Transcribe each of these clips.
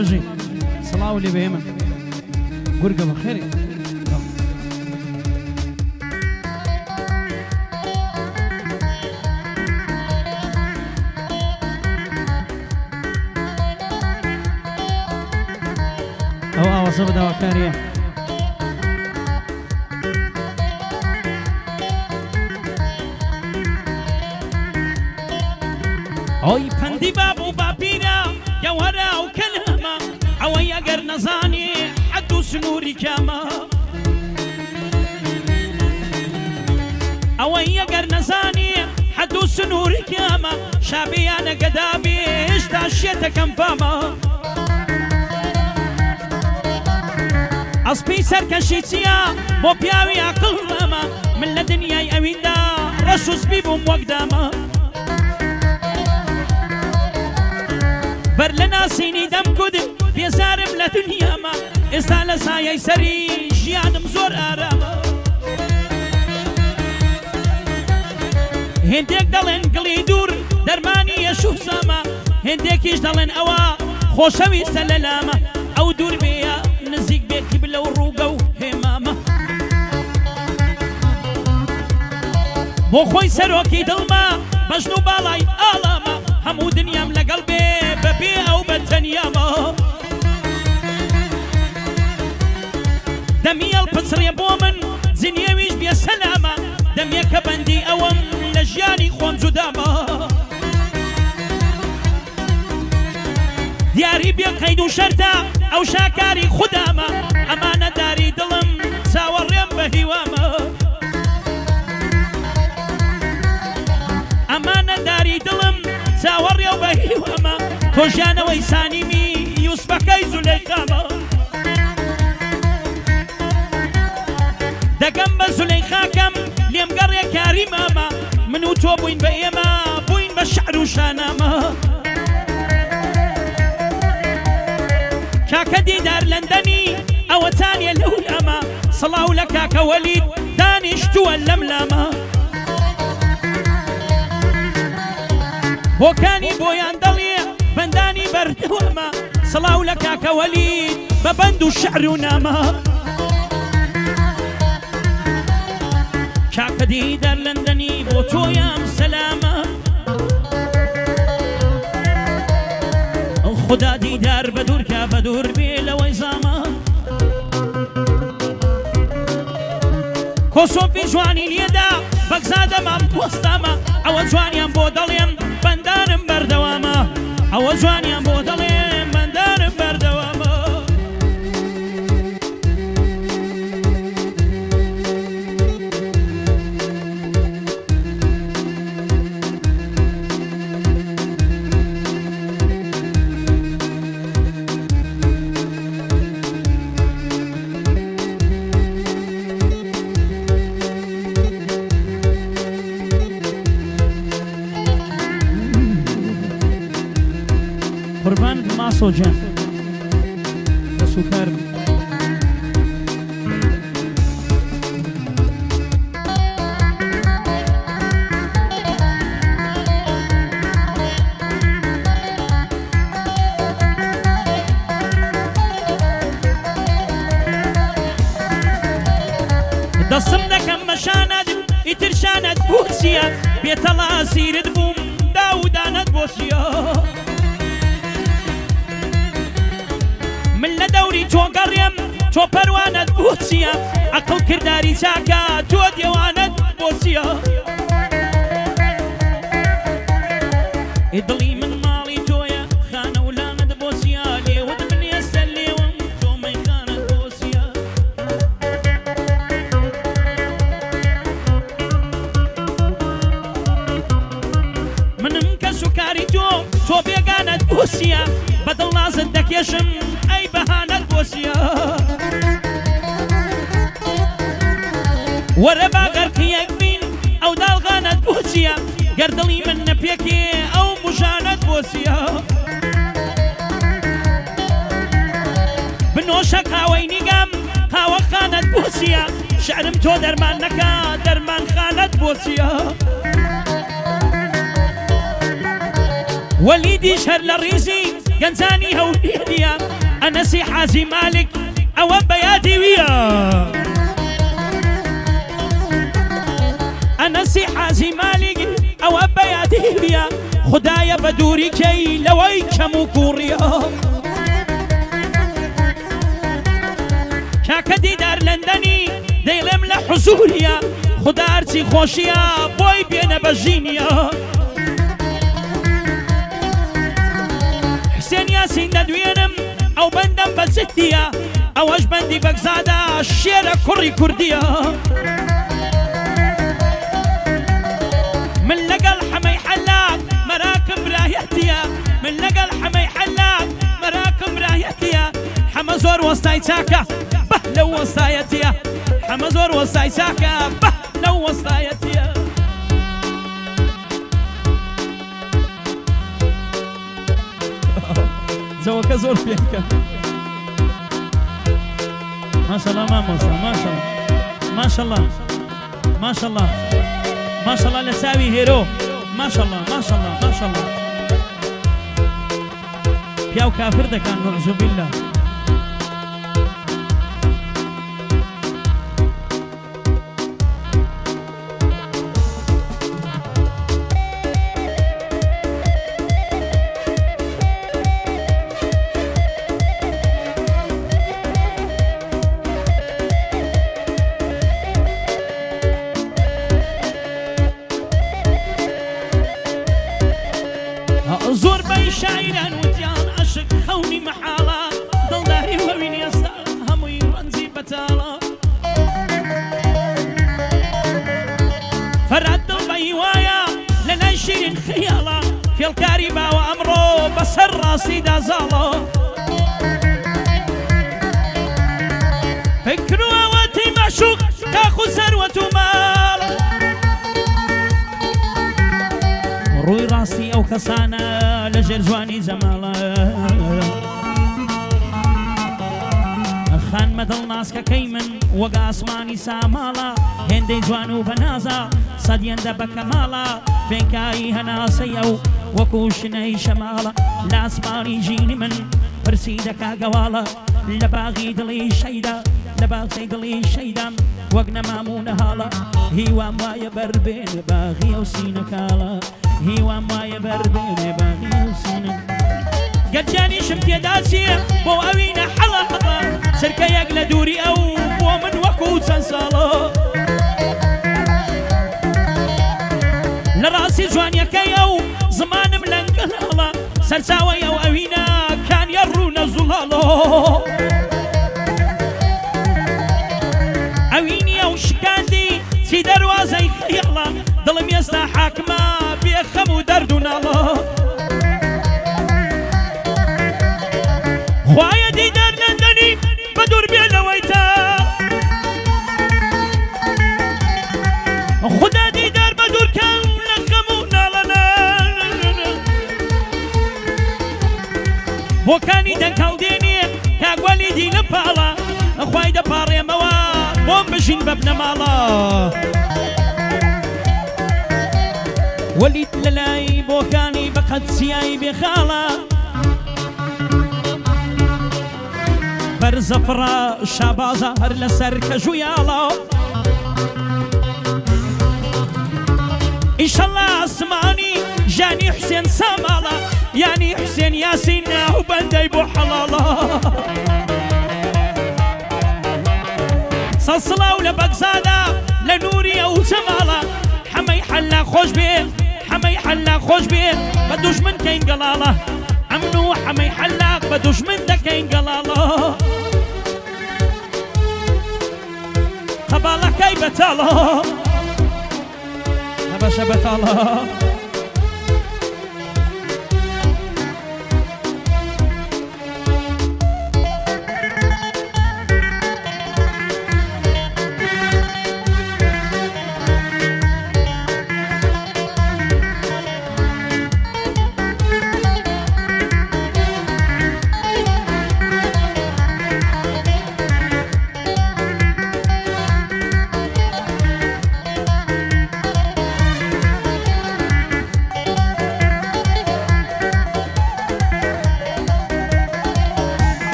بژی سڵاو لێ بێ من گورگە بەخێری ئەو ئاوازە بەداواکاریە ئەوی پەندی باب و باپیرە گەوهرە و کەلەمە ئەوەی ئەگەر نەزانی عەد و سنووری کامە ئەوەی ئەگەر نەزانی عەد و سنووری کامە شابیانە گەدابێ هێشتا شێتەکەم فامە ئەسپی سەرکەشی چییە بۆ پیاوی عەقڵ ئەمە من لە دنیای ئەویندا ڕەش و سپی بووم وەک دامە بەر لە ناسینی دەمکودم بێزارم لە دنیامە ئێستا لە سایەی سەری ژیانم زۆر ئارامە هێندێک دەڵێن گڵی دوور دەرمانی یەشوسامە هێندێکیش دەڵێن ئەوە خۆشەویستە لە لامە ئەو دوور بێیە نزیک بێکی بلە و ڕووگە و هێمامە بۆ خۆی سەرۆکی دڵمە بەژن و باڵای ئاڵامە هەموو دنیام لەگەڵ بێ بەبێ ئەو بەتەنیامە دەمیەڵ پچڕێ بۆ من جنێویش بێ سەلامە دەمێکە بەندی ئەوەم لە ژیانی خۆم جودامە دیاری بێ قەید و شەرتە ئەو شاکاری خودامە ئەمانە داری دڵم چاوەڕێم بە هیوامە ئەمانە داری دڵم چاوەڕێ و بە هیوامە تۆ ژیانەوەی سانیمی یوسفەکەی زولەیخامە دەگەم بە زولەیخاکەم لێم گەڕێ کاری مامە من و تۆ بووین بە ئێمە بووین بە شەعر و شانامە کاکە دیدار لەندەنی ئەوەتانیە لەو لامە سڵاو لە کاکە وەلید دانیشتووە لەم لامە بۆکانی بۆیان دەڵێ بەندانی بەردەوامە سڵاو لە کاکە وەلید بە بەند و شەعر و نامە کاکە دیدار لەندەنی بۆ تۆیان سەلامە خدا دیدار بە دوورکە بە دوور بێ لەوەی زامە کۆسۆفی جوانی لێدا بەگزادەمام پۆستامە ئەوە جوانیان بۆ دەڵێم بەندانم بەردەوامە ئەوە جوانیان بۆ دەڵێم بەندانم بەردەوامە قوربانت ماسۆ جان دەست و کارم دەستم دەکەم مەشانەت ئیتر شانەت بۆ چییە بێتەڵا سیرت بووم داودانت بۆ چییە من لە دەوری تۆ گەڕێم تۆ پەروانت بۆ چییە عەقڵ کردداری چاکە تۆ دێوانت بۆ چییە دڵی من ماڵی تۆیە خانە و لانت بۆ چییە لێوت بنێستە لێوم تۆ مەیخانت بۆ چییە منم کەس و کاری تۆ بێگانت بۆ چییە بەدڵ نازت دەکێشم ئەی بەهانەت بۆ چییە وەرە باگەرقیەک بین ئەو داڵغانت بۆ چییە گەردڵی من نەپێکێ ئەو موژانت بۆ چییە بنۆشە قاوەی نیگەم قاوە خانت بۆ چییە شعرم تۆ دەرمان نەکا دەرمان خانت بۆ چییە وەلیدیش هەر لە ڕیزی گەنجانی هەولێریە ئەنەسی حاجی مالک ئەوە بەیادی ویە ئەنەسی حاجی مالک ئەوە بەیادی ویە خدایە بە دووری کەی لەوەی کەم و کوڕیە کاکە دیدار لەندەنی دەیڵێم لە حوزوریە خدا هەرچی خۆشیە بۆی بێنە بەژینیە حسێن یاسین دەدوێنم ئەو بەندەم بەجددیە ئەوەش بەندی بەگزادە شێرە کوڕی کوردیە من لەگەڵ حەمەی حەلاق مەراکم برایەتیە من لەگەڵ حەمەی حەلاق مەراکم برایەتیە حەمە زۆر وەستای چاکە بە لەو وەستایەتیە حەمە زۆر وەستای چاکە بە لەو وەستایەتیە جەوەکە زۆر پێکە ماشەڵڵا مامۆستا ماشەڵڵا ماشەڵڵا ماشەڵڵا ماشەڵڵا لە چاوی هێرۆ ماشەڵڵا ماشەڵڵا ماشەڵڵا پیا و کافر دەکەن نەعوذ بالله زۆر بەی شاعران وتیان عەشق خەونی مەحاڵە دڵداری وەوین ئێستا هەمووی ڕەنجی بەتاڵە فەرات دڵبەی وایە لە لای شیرین خەیاڵە فێڵکاری باوە ئەمڕۆ بەسەر ڕاستیدا زاڵە فکر و ئەوەتی مەشوق کاخ و سەروەت و ماڵە ڕووی ڕاستی ئەو کەسانە لە ژێر جوانی جەماڵە خانمە دڵناسکەکەی من وەک ئاسمانی ساماڵە هێندەی جوان و بەنازە سەدیەندە بە کەماڵە فێنکایی هەناسەی ئەو وەکو شنەی شەماڵە لە ئاسمانی ژینی من پرسی دەکا گەواڵە لە باغی دڵی شەیدا لە باغچەی دڵی شەیدام وەک نەمام و نەهاڵە هیوام وایە بەربێنێ باغی ئەو سینەکاڵە هیوام وایە بەربێنێ باغی ئەو سینە گەرجانیشم تێدا چیە بۆ ئەوینە حەڵە هەڵە سرکەیەک لە دووری ئەو بۆ من وەکو چەند ساڵە لە ڕاستی جوانیەکەی ئەو زمانم لەنگەڵە سەرچاوەی ئەو ئەوینە کانیە ڕوونە زوڵاڵۆ ئەوینی ئەو شکاندی چی دەروازەی خەیاڵە دڵم ئێستا حاکمە بێخەم و دەرد و ناڵە خوایە دیدار لەندەنی بە دوور بێنەوەی تا خدا دیدار بە دوورکەم لە خەم و ناڵەنە بۆکانی دەنگاو دێنێ کاگوەلی دی لە پاڵە خوای دەپاڕێمەوە بۆم بژین بە بنەماڵە وەلیت لەلای بۆکانی بە قەدسیایی بێخاڵە بەرزەفڕە شابازە هەر لەسەر کەژوویاڵە ئیشەڵڵا ئاسمانی ژانی حوسێن ساماڵە یانی حوسێن یاسین ناو بەندەی بۆ حەڵاڵە سەڵسڵاو لە بەگزادە لە نووری ئەو جەماڵە حەمەی حەلاق خۆش بێن حەمەی حەلاق خۆش بێن بە دوژمن کەین گەڵاڵە ئەمن و حەمەی حەلاق بە دوژمن دەکەین گەڵاڵە قەباڵەکەی بەتاڵە نەبەشە بەتاڵە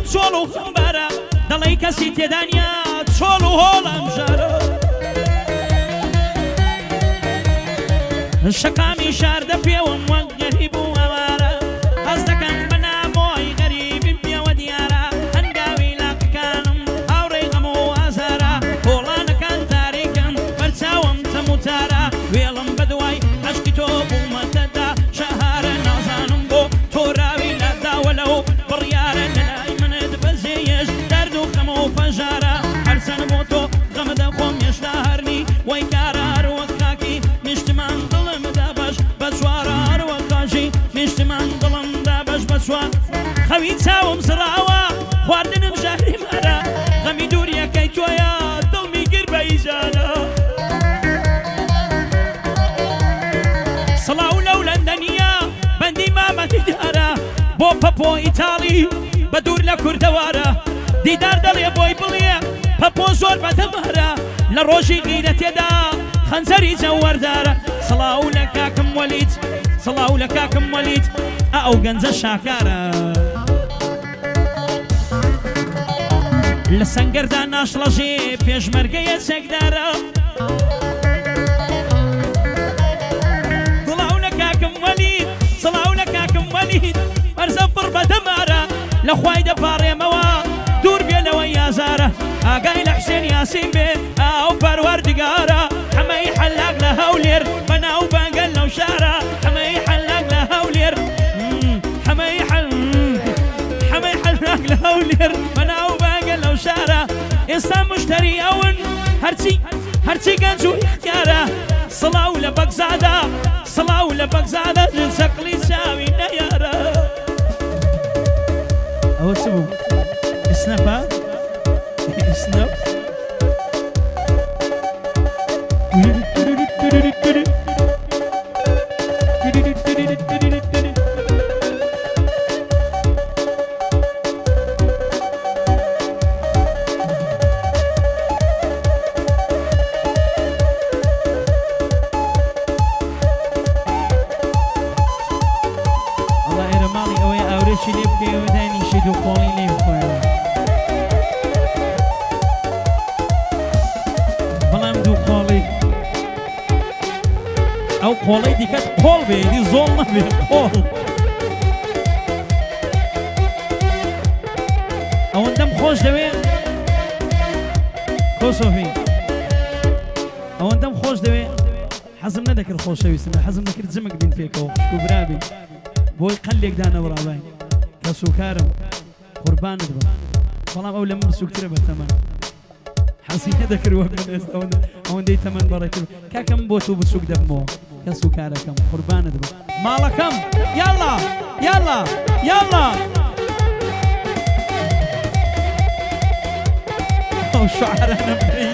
چۆڵ و خەمبارە دەڵێی کەسی تێدانیا چۆڵ و هۆڵم ژارە شەقامی شاردە پێوم وەک گەریب و ئەوارە هەست دەکەم بە نامۆی غەریبی پێوە دیارە هەنگاوی لاقەکانم هاوڕێی غەم و ئازارە هۆڵانەکان تاریکن بەرچاوم تەموتارە وێڵم بەدوای عەشقی تۆ بوومەتەدا شەهارە نازانم بۆ تۆ راوی لاداوە لەو بڕیارە لەلای منت بەزێیەش دەرد و خەم و پەژارە هەرچەند بۆ تۆ غەمە دەخۆم هێشتا هەرنی وەی کارە هەروەک خاکی نیشتمان دڵمدا بەش بە چوارە هەروەک خاشی نیشتمان دڵمدا بەش بە چوار خەوی چاوم سڕاوە خواردنم ژاری مارە غەمی دووریەکەی تۆیە دڵمی گر بە ئیجانە سڵاو لەو لەندەنیە بەندی مامەتیدارە بۆ پەپۆ ئیتاڵی بە دوور لە کوردەوارە دیدار دەڵێ بۆی بڵێ پەپۆ زۆر بەدەمارە لە ڕۆژی غیرە تێدا خەنجەری جەوەردارە سڵاو لە کاکم وەلید سڵاو لە کاکم وەلید ئەو گەنجە شاکارە لە سەنگەردا ناشڵەژێ پێشمەرگەیە چێکدارە سڵاو لە کاکم وەلید سڵاو لە کاکم وەلید بەرزە پڕ بەدەمارە لە خوای دەپاڕێمەوە دوور بێنەوەی یازارە ئاگای لە حسێن یاسین بێ ئاو پەروەردگارە حەمەی حەلاق لە هەولێر بەناو بەنگەل لەو شارە حەمەی حەلاق لە هەولێر حەمەی حەلاق لە هەولێر بەناو بەنگەل لەو شارە ئێستا مشتەری ئەون هەرچی گەنج و اختیارە سڵاو لە بەگزادە سڵاو لە بەگزادە چەقلی چاوی نەیارە ئەوە چ بوو؟ اسنەپە؟ اسنەپ؟ لێ بکەوە دانیشێت و خۆڵی لێ بخۆێنە بەڵام دوو خۆڵی ئەو خۆڵەی دیکەت قۆڵ بێ دی زۆڵ نەبێ قۆڵ ئەوەندەم خۆش دەوێ کۆسۆفی ئەوەندەم خۆش دەوێ حەزم نەدەکرد خۆشەویستم حەزم نەکرد جمک بین پێکەوە خوشک و برابین بۆی قەلێک دانەوە ڕابین کە سوکارم قوربانت بم بەڵام ئەو لە من سوکترە بەتەمەن حەزی نەدەکرد وەک من ئێستا ئەوەندەی تەمەن بەڕێکرد کاکەم بۆ تۆ بچووک دەبمەوە کە سوکارەکەم قوربانت بم ماڵەکەم یاڵا یاڵا یاڵا ئەو شعرانە بکەی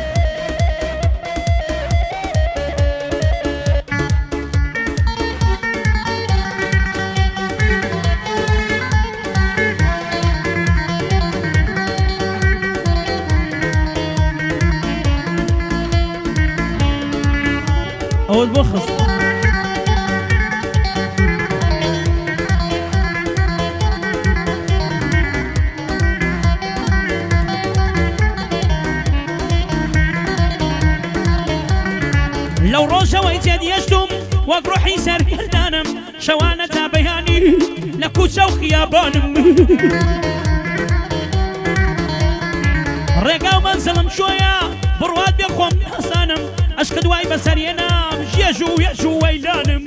ئەوت بۆ خست لەو ڕۆژەوەی تێدیەشتم وەک ڕۆحی سەرگەردانم شەوانە تا بەیانی لە کوچە و خیابانم ڕێگا و مەنزڵم شۆیە بڕوات بێ خۆم ناسانم عشق دوای بەسەرێنام ژێژ و وێژ و وەیلانم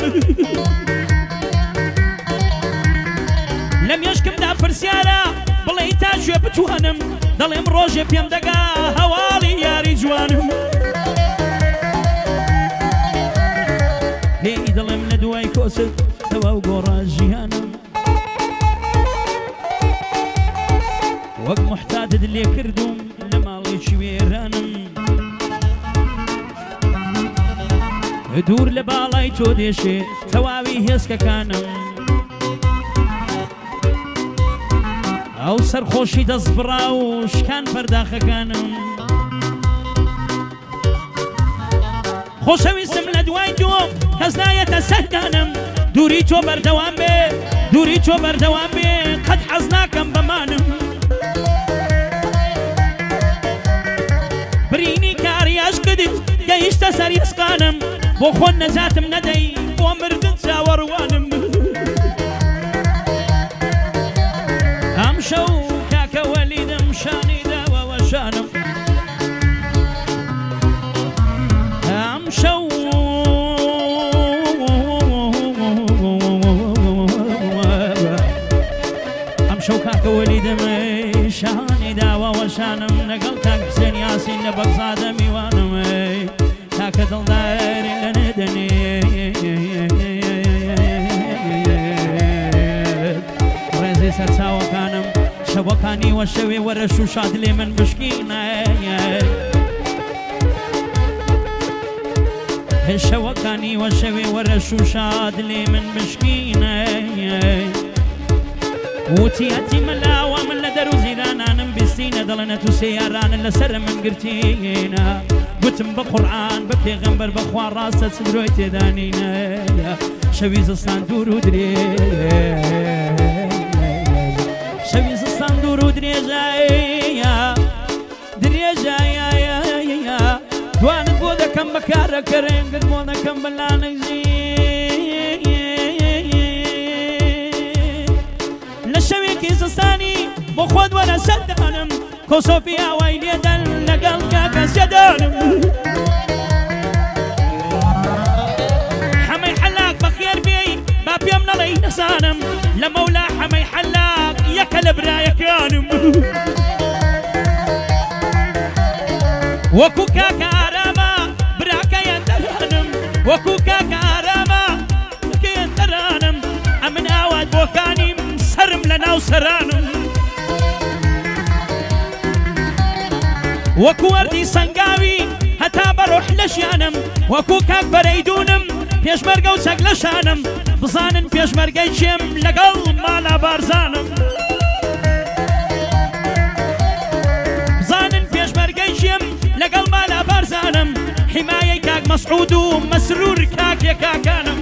لە مێشکمدا پرسیارە بڵێ تا شوێ بتوانم دەڵێم ڕۆژێ پێم دەگا هەواڵی یاری جوانم پێی دەڵێم لە دوای کۆست تەواو گۆڕە ژیانم وەک محتادت لێ کردوم لە ماڵێکی وێرانم دوور لە باڵای تۆ دێشێ تەواوی هێزکەکانم ئەو سەرخۆشی دەست بڕا و شکان پەرداخەکانم خۆشەویستم لە دوای تۆم کەس نایەتە سەردانم دووری تۆ بەردەوام بێ دووری تۆ بەردەوام بێ قەت حەز ناکەم بەمانم گەیشتە سەر ئێسقانم بۆ خۆن نەجاتم نەدەی بۆ مردن چاوەڕوانم ئەم شەو کاکە وەلیدم شانی داوەوە شانم ئەم شەو کاکە وەلیدم شانی داوەوە شانم لەگەڵ کاک حسێن یاسین لە بەغزادە میوانم کاکە دڵداری لە نێدەنێ ڕێزی سەرچاوەکانم شەوەکانی وە شەوێ وەرە شوشاد لێ من بشکینە شەوەکانی وە شەوێ وەرە شوشاد لێ من بشکینە وتیەتی مەلاوە من لە دەرو زیرانانم بیستینە دەڵێنە تو سەیارانە لەسەرە من گرتینە گوتم بە قورئان بە پێغەمبەر بەخوا ڕاستە چ درۆی تێدانینە شەوی زستان دوور و درێژ شەوی زستان دوور و درێژایە درێژایە دوانت بۆ دەکەم بە کارەکە ڕێنگت بۆ دەکەم بە لانەیزی شەوێکی زستانی بۆ خۆت وەرە سەردانم کۆسۆفی ئاوای لێدەن لەگەڵ کاکە سێدانم حەمەی حەلاق بەخێر بێی با پێم نەڵێی نەزانم لە مەولا حەمەی حەلاق یەکە لە برایەکانم وەکو کاکە ئارامە براکەیان دەرانم وەکو کاکە ئارامە براکەیان دەرانم ئەمن ئاوات بۆکانیم سرم لەناو سەرانم وەکو وەردی سەنگاوی هەتا بەڕۆح لەشیانم وەکو کاک بەرەیدونم پێشمەرگە و چەک لەشانم بزانن پێشمەرگەی چێم لەگەڵ مالا بارزانم بزانن پێشمەرگەی چێم لەگەڵ مالا بارزانم حیمایەی کاک مەسعود و مەسرور کاکێ کاکانم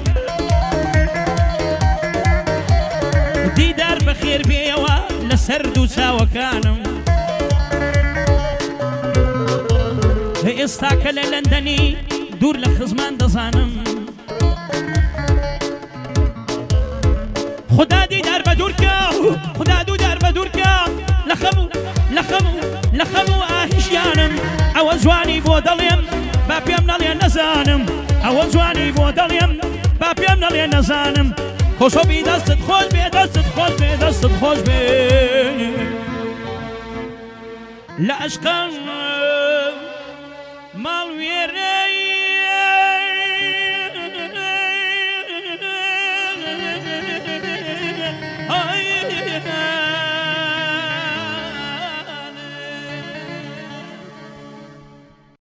دیدار بەخێر بێەوە لە سەر دوو چاوەکانم ئێستا کە لە لەندەنی دوور لە خزمان دەزانم خدا دیدار بە دوورکە خدا دوودار بە دوورکە لە خەم و ئاهیشیانم ئەوە جوانی بۆ دەڵێم با پێم نەڵێ نەزانم ئەوە جوانی بۆ دەڵێم با پێم نەڵێ نەزانم خۆشۆبی دەستت خۆش بێ دەستت خۆش بێ دەستت خۆش بێ لە عەشقم ماڵ وێرە